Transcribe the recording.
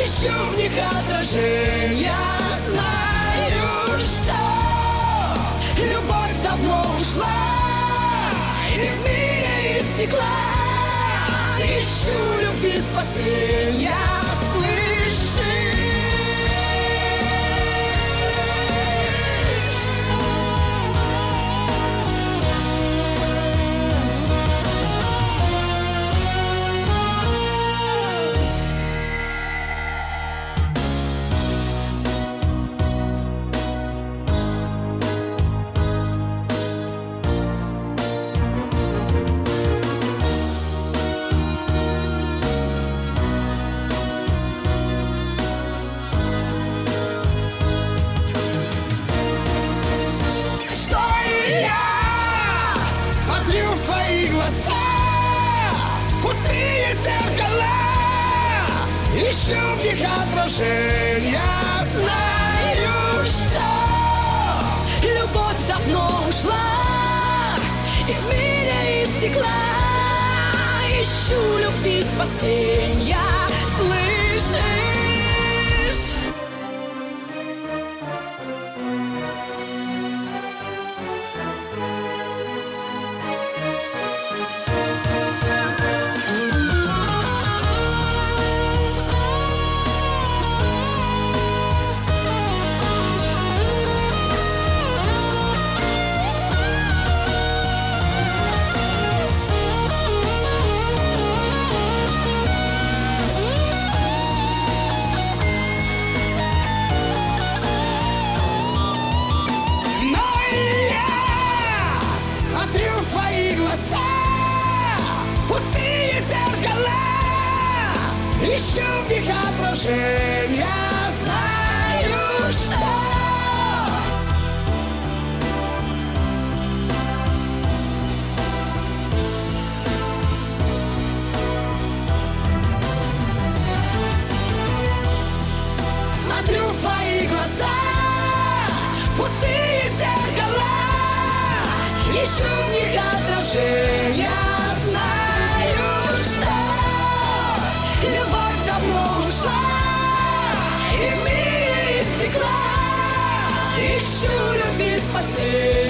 ищу в них отражения. Знаю, что любовь давно ушла и в мире из стекла. Ищу любви спасения, слышишь? Пустые зеркала, ищу в них отражения. Знаю, что любовь давно ушла и в мире из стекла. Ищу любви спасения, слышишь? Пустые зеркала, ищу в них отражения. Знаю, что смотрю в твои глаза. Пустые зеркала, ищу в них отражения. Знаю, что любовь давно ушла и в мире из стекла. Ищу любви спасения.